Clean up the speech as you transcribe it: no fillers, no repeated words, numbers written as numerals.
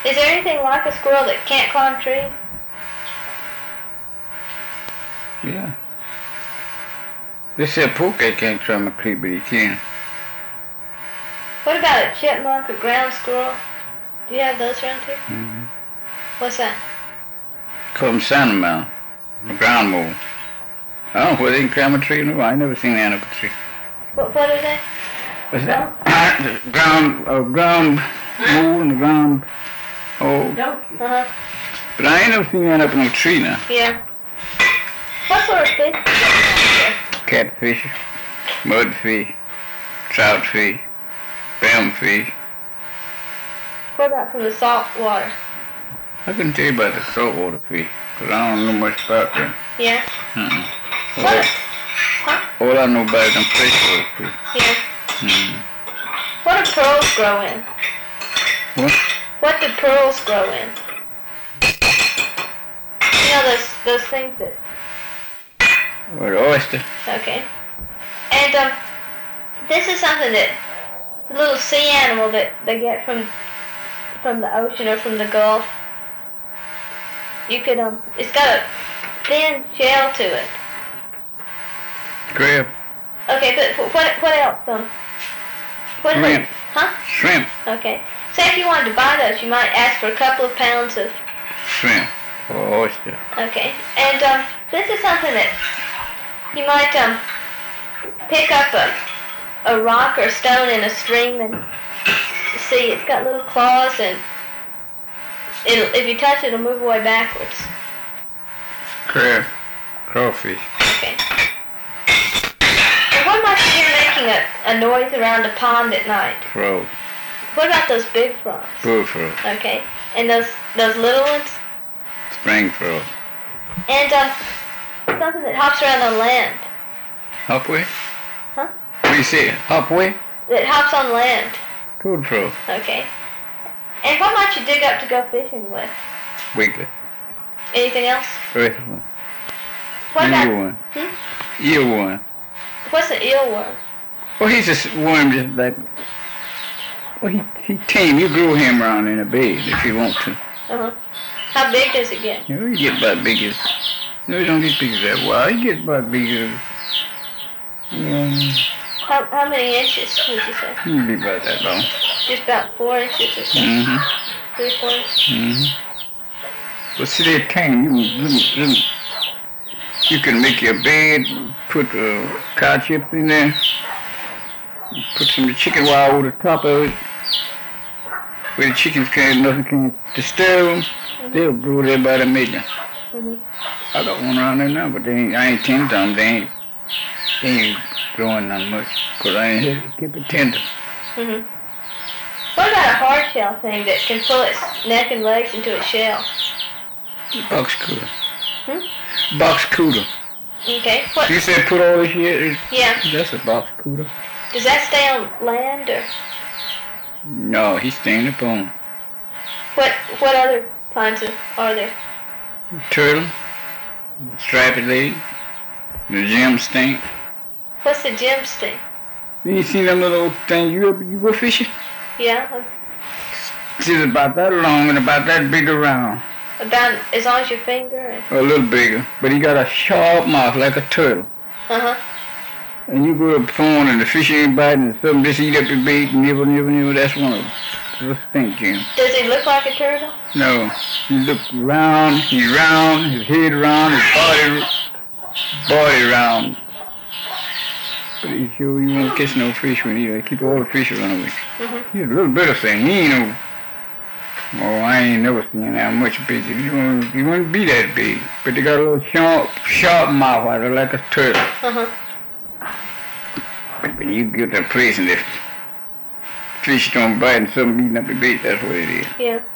Is there anything like a squirrel that can't climb trees? Yeah. They say Pookie can't climb a tree, but he can. What about a chipmunk or ground squirrel? Do you have those around here? Mm-hmm. What's that? Call them sand mouse, a ground mole. I don't know whether they can climb a tree or no. I never seen that up a tree. What are they? What's that? The ground mole and the ground hole. Uh-huh. But I ain't never seen that up in a tree now. Yeah. What sort of fish do you have Catfish, mudfish, troutfish, bamfish. What about from the salt water? I couldn't tell you about the saltwater fish, because I don't know much about them. Yeah. All, all I know about them freshwater fish. Yeah. What do pearls grow in? What? What do pearls grow in? You know those things that... Or the oyster. Okay. And this is something that a little sea animal that they get from the ocean or from the Gulf. You could it's got a thin shell to it. Crab. Okay, but what else? Shrimp. Huh? Shrimp. Okay. Say if you wanted to buy those, you might ask for a couple of pounds of shrimp or oyster. Okay. And this is something that you might pick up a rock or stone in a stream and see it's got little claws and if you touch it, it'll move away backwards. Crab. Crawfish. Okay. And what might you hear making a noise around a pond at night? Frog. What about those big frogs? Bullfrog. Okay. And those little ones? Spring frog. And something that hops around on land. Hopway? Huh? What do you say? Hopway? That hops on land. Toad frog. Okay. And what might you dig up to go fishing with? Wiggler. Anything else? Earthworm. What about... Eelworm. Eelworm. What's an eelworm? Well, he's a worm just like... Well, he tame. You grow him around in a bed if you want to. Uh-huh. How big does it get? You know, he get about big as... No, he don't get big as that. Well, he gets about big as... How many inches would you say? He'll be about that long. Just about 4 inches or so? 3 or 4 inches? But see, they're tame. You can make your bed, put cow chips in there, put some chicken wire over the top of it, where the chickens nothing can disturb them. They'll grow there by the million. I got one around there now, but I ain't tended them. They ain't growing that much, because I ain't here to keep it tender. What about a hard shell thing that can pull its neck and legs into its shell? Box cooter. Box cooter. Okay. What? You said put all this here? Yeah. That's a box cooter. Does that stay on land or? No, he's staying up on. What other kinds are there? Turtle, striped leg, the gem stink. What's the gem stink? You seen them little things you go fishing? Yeah. It's about that long and about that big around. About as long as your finger? A little bigger, but he got a sharp mouth like a turtle. And you go up throwing and the fish ain't biting and something just eat up your bait and nibble, that's one of them. It's a stink, Jim. Does he look like a turtle? No. He looks round, he's round, his head round, his body round. But he's sure you won't catch no fish when he keep all the fish around away. He's a little bit of thing. He ain't no... Oh, I ain't never seen that much bigger. He wouldn't be that big. But they got a little sharp mouth out of like a turtle. But when you get to a place and the fish don't bite and something eating up your bait, that's what it is. Yeah.